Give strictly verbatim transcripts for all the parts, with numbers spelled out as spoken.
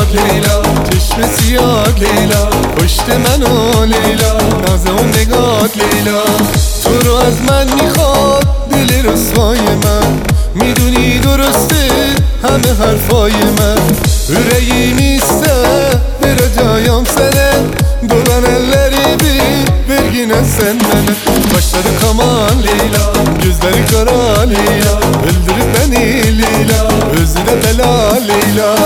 باد لیلا، چشم سیاد لیلا، پشت منو لیلا، ناز اون نگات لیلا. تو رو از من میخواد دل رسوای من، میدونی درسته همه حرفای من. Yüreğim iste bir acayam sene, dolan elleri bir ver yine sen bana. Başları kaman Leyla, gözleri kara Leyla, öldürüp beni Leyla, özü de bela Leyla.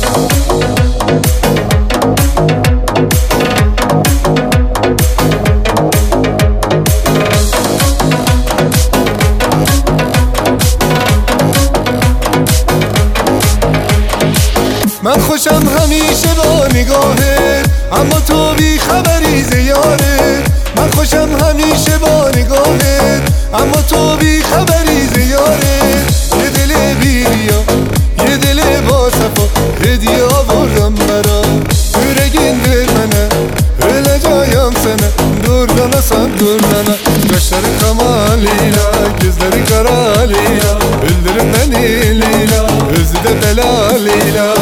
من خوشم همیشه با نگاهت، اما تو بی خبری ز یارت. من خوشم همیشه با نگاهت، اما تو بی خبری ز یارت. یه دل بی ریا، یه دل با صفا، هدیه آوردم برات. Yüreğin vermene, öleceğim sana. Durdana sen durdana. Kaşları kaman Leyla, gözleri kara Leyla, öldürün beni Leyla, özü de bela Leyla.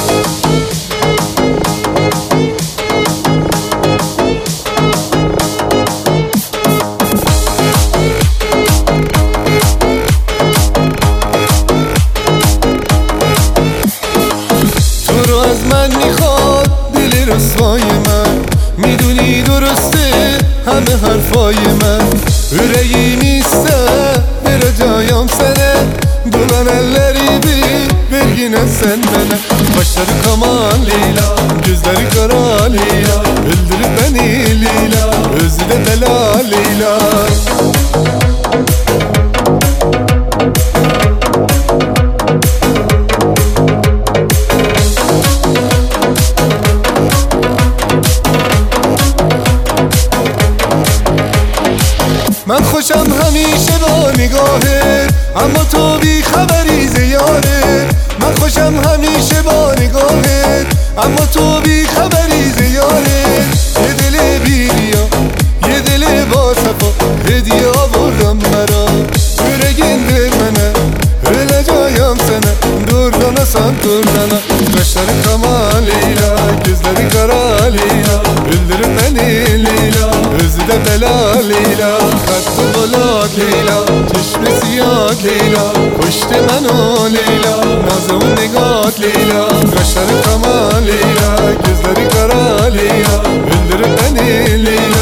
از من میخواد دل رسوای من، میدونی درسته همه حرفای من. Yüreğim iste vereceğim sana, dolan elleri bir ver yine sen bana. Başları kaman Leyla, gözleri kara Leyla, öldürüp beni Leyla, özü de bela Leyla. من خوشم همیشه با نگاهت، اما تو بی خبری ز یارت. من خوشم همیشه با نگاهت، اما تو بی خبری ز یارت. یه دل بی ریا، یه دل با صفا، هدیه آوردم برات. Yüreğin vermene, öleceğim sana. Durdana sen durdana. Kaşları kaman Leyla, gözleri kara Leyla, öldürün beni Leyla, özü de bela Leyla. Kattı bulat Leyla, çeşme siyah Leyla, puşt منو Leyla, nazım negat Leyla. Kaşları kaman Leyla, gözleri kara Leyla, öldürün beni Leyla.